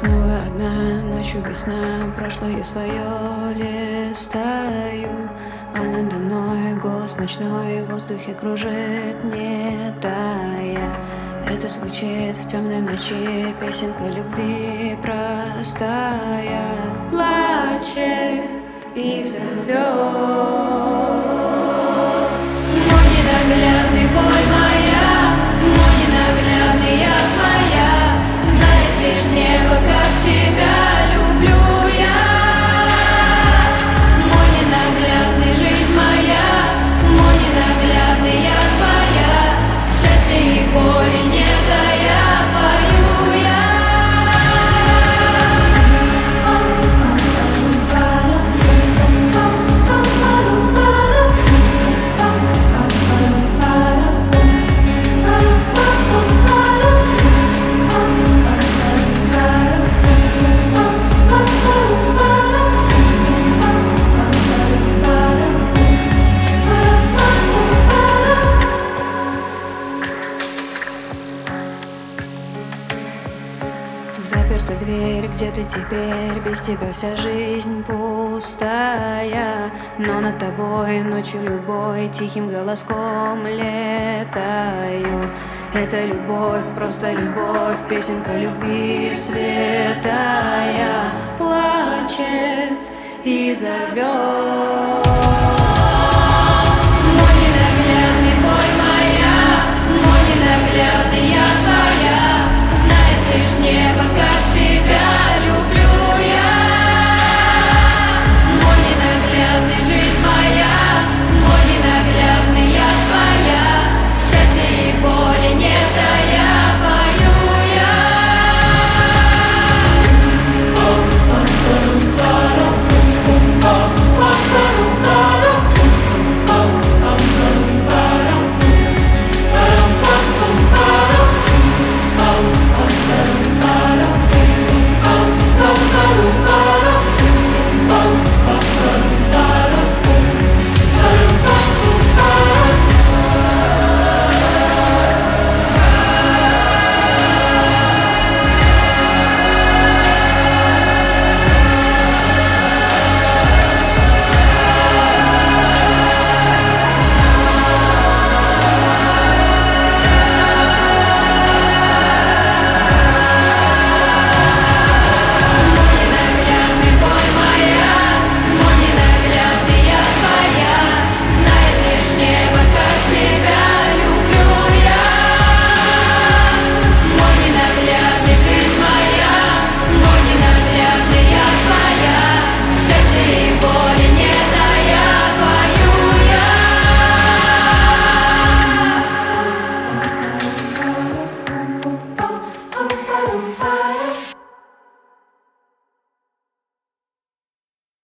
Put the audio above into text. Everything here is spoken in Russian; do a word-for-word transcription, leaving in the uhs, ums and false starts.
снова одна, ночью без сна, прошлое свое листаю. А надо мной голос ночной в воздухе кружит, не тая. Это звучит в темной ночи, песенка любви простая. Плачет и зовет, но ненаглядный боль моя, но ненаглядный я твоя. Знает лишь небо, как тебя люблю я. Мой ненаглядный, жизнь моя, мой ненаглядный, я твоя. Счастья и боли не тая, пою я. Заперта дверь, где ты теперь? Без тебя вся жизнь пустая. Но над тобой ночью любой тихим голоском летаю. Это любовь, просто любовь, песенка любви святая. Плачет и зовет.